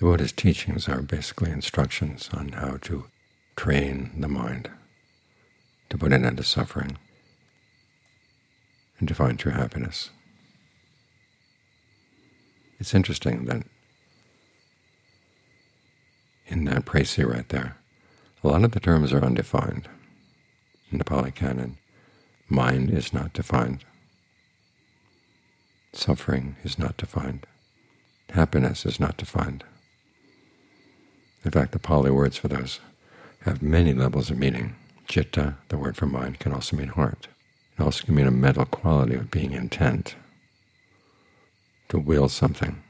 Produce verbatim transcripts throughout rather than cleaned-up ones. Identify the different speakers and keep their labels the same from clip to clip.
Speaker 1: The Buddha's teachings are basically instructions on how to train the mind to put an end to suffering and to find true happiness. It's interesting that in that précis right there, a lot of the terms are undefined. In the Pali Canon, mind is not defined. Suffering is not defined. Happiness is not defined. In fact, the Pali words for those have many levels of meaning. Citta, the word for mind, can also mean heart. It also can mean a mental quality of being intent, to will something.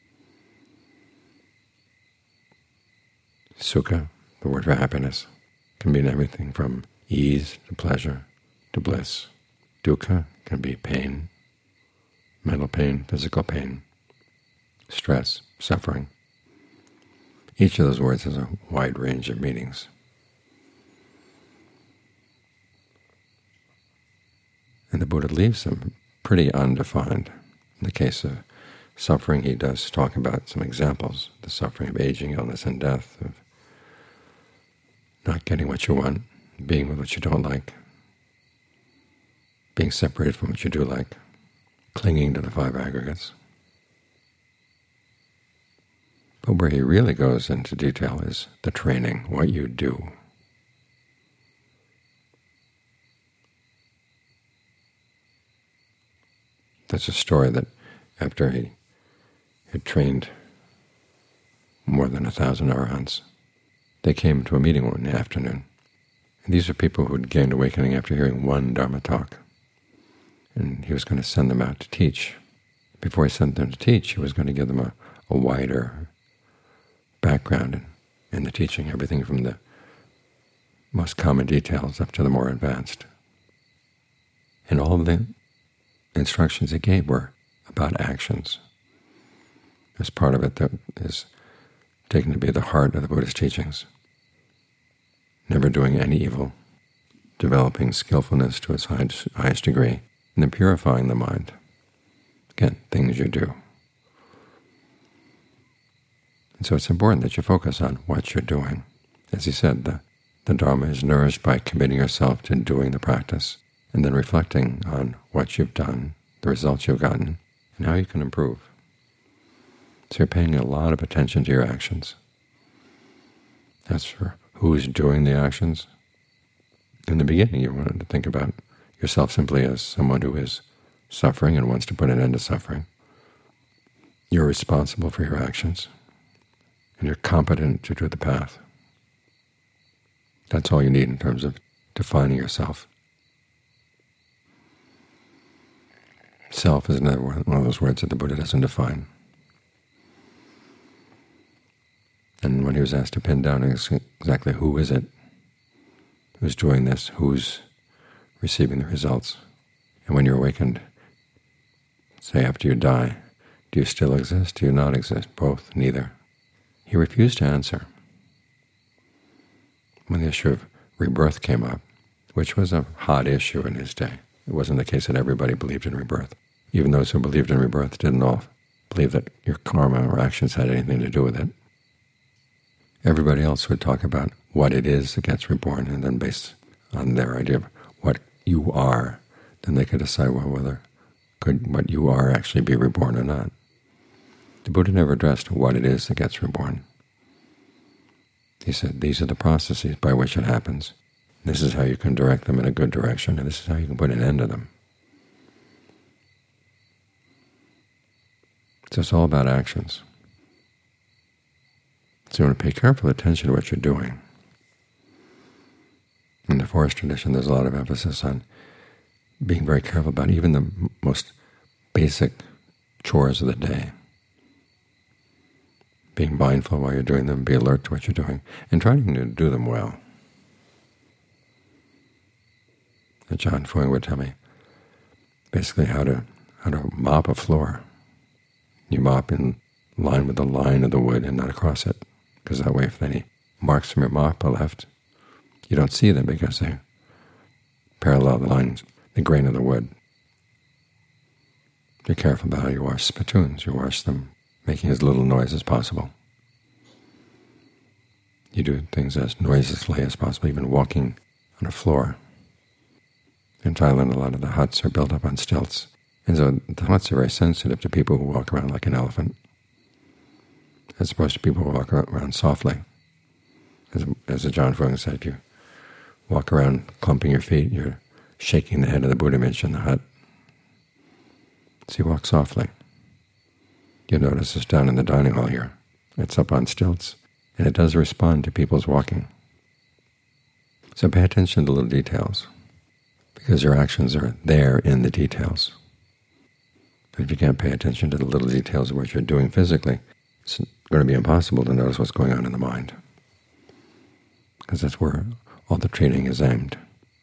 Speaker 1: Sukha, the word for happiness, can mean everything from ease to pleasure to bliss. Dukkha can be pain, mental pain, physical pain, stress, suffering. Each of those words has a wide range of meanings. And the Buddha leaves them pretty undefined. In the case of suffering, he does talk about some examples, the suffering of aging, illness, and death, of not getting what you want, being with what you don't like, being separated from what you do like, clinging to the five aggregates. But where he really goes into detail is the training, what you do. That's a story that after he had trained more than a thousand arahants, they came to a meeting one afternoon. And these are people who had gained awakening after hearing one Dharma talk. And he was going to send them out to teach. Before he sent them to teach, he was going to give them a, a wider background in, in the teaching, everything from the most common details up to the more advanced. And all of the instructions he gave were about actions. There's part of it that is taken to be the heart of the Buddhist teachings. Never doing any evil, developing skillfulness to its highest degree, and then purifying the mind. Again, things you do. And so it's important that you focus on what you're doing. As he said, the, the Dharma is nourished by committing yourself to doing the practice, and then reflecting on what you've done, the results you've gotten, and how you can improve. So you're paying a lot of attention to your actions. As for who's doing the actions, in the beginning you wanted to think about yourself simply as someone who is suffering and wants to put an end to suffering. You're responsible for your actions, and you're competent to do the path. That's all you need in terms of defining yourself. Self is another one of those words that the Buddha doesn't define. And when he was asked to pin down exactly who is it, who's doing this, who's receiving the results, and when you're awakened, say after you die, do you still exist? Do you not exist? Both, neither. He refused to answer. When the issue of rebirth came up, which was a hot issue in his day, it wasn't the case that everybody believed in rebirth. Even those who believed in rebirth didn't all believe that your karma or actions had anything to do with it. Everybody else would talk about what it is that gets reborn, and then based on their idea of what you are, then they could decide well, whether could what you are actually be reborn or not. The Buddha never addressed what it is that gets reborn. He said, these are the processes by which it happens. This is how you can direct them in a good direction, and this is how you can put an end to them. So it's all about actions. So you want to pay careful attention to what you're doing. In the forest tradition, there's a lot of emphasis on being very careful about even the most basic chores of the day. Being mindful while you're doing them, be alert to what you're doing, and trying to do them well. And John Foing would tell me basically how to how to mop a floor. You mop in line with the line of the wood and not across it, because that way if any marks from your mop are left, you don't see them because they parallel the lines, the grain of the wood. Be careful about how you wash spittoons. You wash them making as little noise as possible. You do things as noiselessly as possible, even walking on a floor. In Thailand, a lot of the huts are built up on stilts, and so the huts are very sensitive to people who walk around like an elephant, as opposed to people who walk around softly. As, as Ajaan Fuang said, if you walk around clumping your feet, you're shaking the head of the Buddha image in the hut. So you walk softly. You'll notice this down in the dining hall here. It's up on stilts, and it does respond to people's walking. So pay attention to the little details, because your actions are there in the details. But if you can't pay attention to the little details of what you're doing physically, it's going to be impossible to notice what's going on in the mind, because that's where all the training is aimed,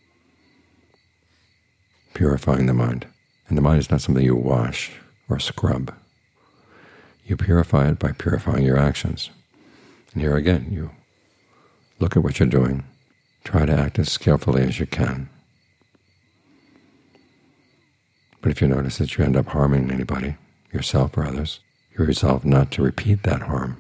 Speaker 1: purifying the mind. And the mind is not something you wash or scrub. You purify it by purifying your actions. And here again, you look at what you're doing, try to act as skillfully as you can. But if you notice that you end up harming anybody, yourself or others, you resolve not to repeat that harm.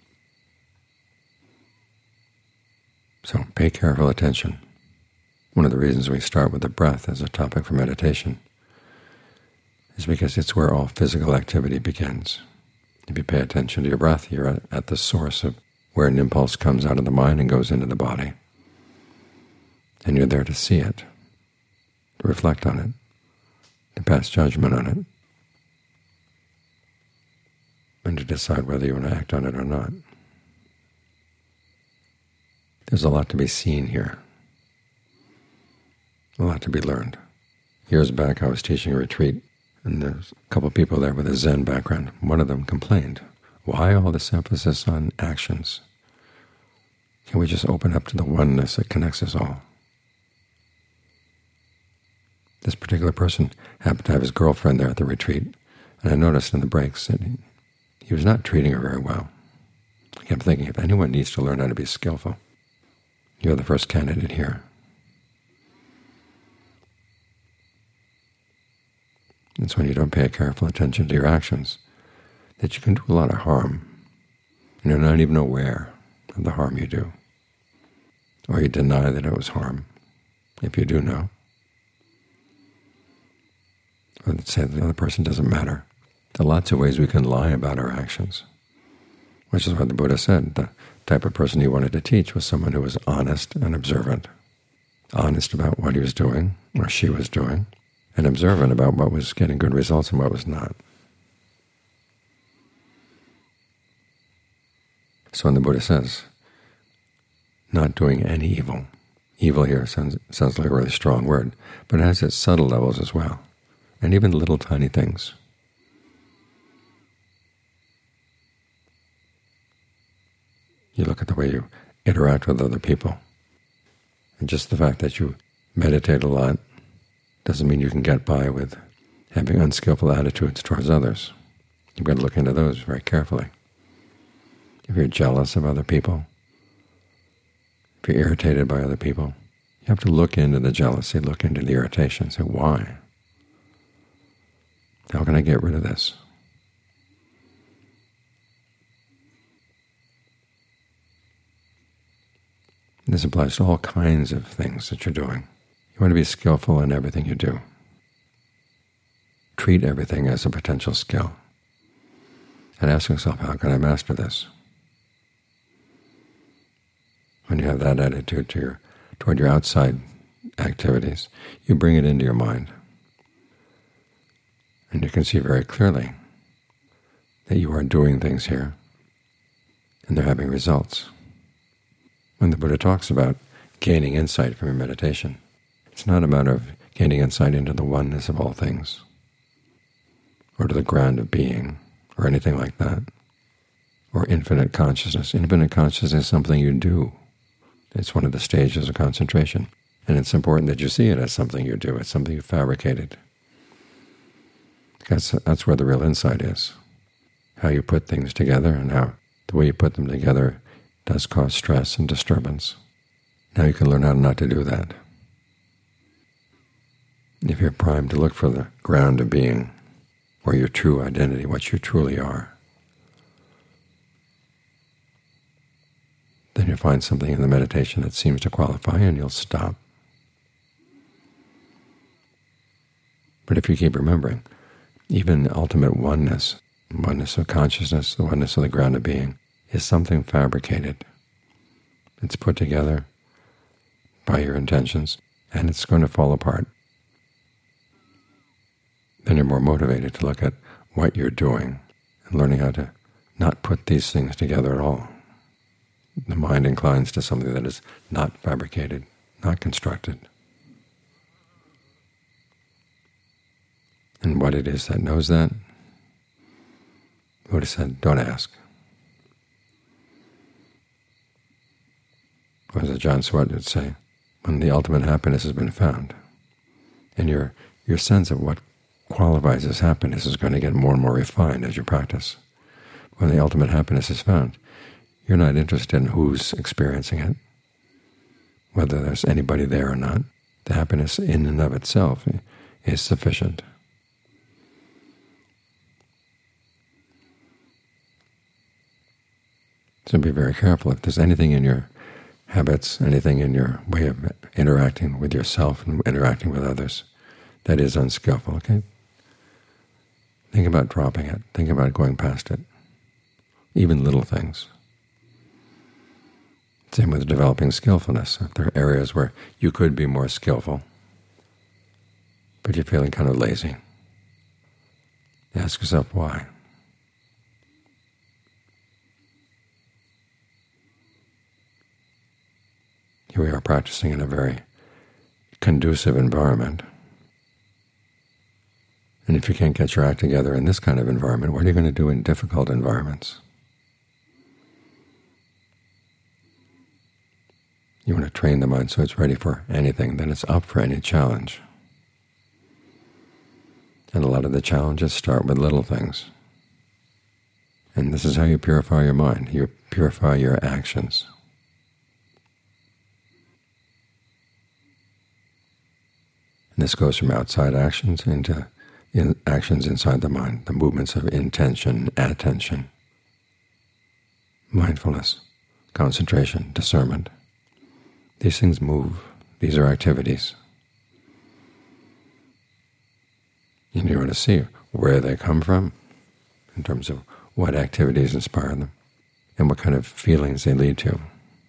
Speaker 1: So pay careful attention. One of the reasons we start with the breath as a topic for meditation is because it's where all physical activity begins. If you pay attention to your breath, you're at, at the source of where an impulse comes out of the mind and goes into the body. And you're there to see it, to reflect on it, to pass judgment on it, and to decide whether you want to act on it or not. There's a lot to be seen here, a lot to be learned. Years back I was teaching a retreat, and there's a couple of people there with a Zen background. One of them complained, why all this emphasis on actions? Can we just open up to the oneness that connects us all? This particular person happened to have his girlfriend there at the retreat, and I noticed in the breaks that he, he was not treating her very well. I kept thinking, if anyone needs to learn how to be skillful, you're the first candidate here. It's when you don't pay careful attention to your actions that you can do a lot of harm, and you're not even aware of the harm you do. Or you deny that it was harm, if you do know. Or say that the other person doesn't matter. There are lots of ways we can lie about our actions, which is what the Buddha said. The type of person he wanted to teach was someone who was honest and observant. Honest about what he was doing, or she was doing, and observant about what was getting good results and what was not. So when the Buddha says, not doing any evil, evil here sounds, sounds like a really strong word, but it has its subtle levels as well, and even little tiny things. You look at the way you interact with other people, and just the fact that you meditate a lot doesn't mean you can get by with having unskillful attitudes towards others. You've got to look into those very carefully. If you're jealous of other people, if you're irritated by other people, you have to look into the jealousy, look into the irritation, say, why? How can I get rid of this? This applies to all kinds of things that you're doing. You want to be skillful in everything you do. Treat everything as a potential skill. And ask yourself, how can I master this? When you have that attitude to your, toward your outside activities, you bring it into your mind. And you can see very clearly that you are doing things here, and they're having results. When the Buddha talks about gaining insight from your meditation, it's not a matter of gaining insight into the oneness of all things, or to the ground of being, or anything like that, or infinite consciousness. Infinite consciousness is something you do. It's one of the stages of concentration, and it's important that you see it as something you do. It's something you fabricated. Because that's where the real insight is, how you put things together, and how the way you put them together does cause stress and disturbance. Now you can learn how not to do that. If you're primed to look for the ground of being, or your true identity, what you truly are, then you're find something in the meditation that seems to qualify, and you'll stop. But if you keep remembering, even ultimate oneness, oneness of consciousness, the oneness of the ground of being, is something fabricated. It's put together by your intentions, and it's going to fall apart. Then you're more motivated to look at what you're doing and learning how to not put these things together at all. The mind inclines to something that is not fabricated, not constructed. And what it is that knows that, Buddha said, don't ask. What does John Swett would say? When the ultimate happiness has been found, and your your sense of what qualifies as happiness is going to get more and more refined as you practice. When the ultimate happiness is found, you're not interested in who's experiencing it, whether there's anybody there or not. The happiness in and of itself is sufficient. So be very careful. If there's anything in your habits, anything in your way of interacting with yourself and interacting with others that is unskillful, okay? Think about dropping it. Think about going past it. Even little things. Same with developing skillfulness. If there are areas where you could be more skillful, but you're feeling kind of lazy, ask yourself why. Here we are practicing in a very conducive environment. And if you can't get your act together in this kind of environment, what are you going to do in difficult environments? You want to train the mind so it's ready for anything, then it's up for any challenge. And a lot of the challenges start with little things. And this is how you purify your mind. You purify your actions. And this goes from outside actions into in actions inside the mind, the movements of intention, attention, mindfulness, concentration, discernment. These things move. These are activities. And you want to see where they come from in terms of what activities inspire them and what kind of feelings they lead to.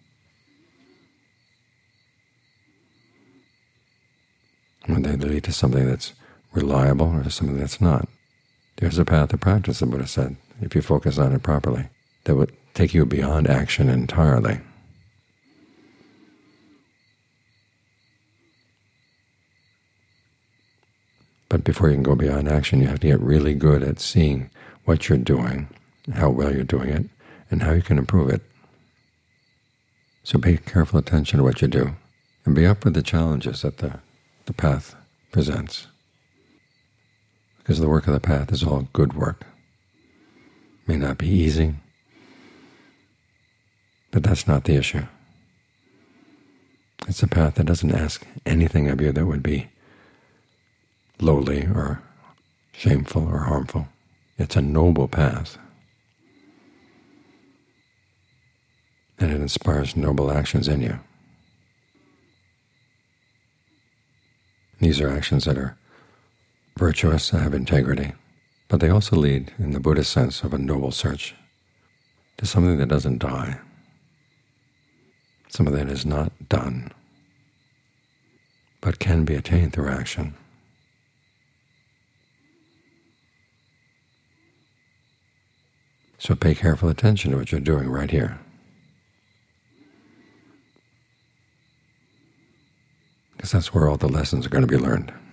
Speaker 1: When they lead to something that's reliable or something that's not. There's a path to practice, the Buddha said, if you focus on it properly, that would take you beyond action entirely. But before you can go beyond action, you have to get really good at seeing what you're doing, how well you're doing it, and how you can improve it. So pay careful attention to what you do, and be up for the challenges that the, the path presents. Because the work of the path is all good work. It may not be easy, but that's not the issue. It's a path that doesn't ask anything of you that would be lowly or shameful or harmful. It's a noble path, and it inspires noble actions in you. These are actions that are virtuous, that have integrity, but they also lead, in the Buddhist sense of a noble search, to something that doesn't die, something that is not done, but can be attained through action. So pay careful attention to what you're doing right here. Because that's where all the lessons are going to be learned.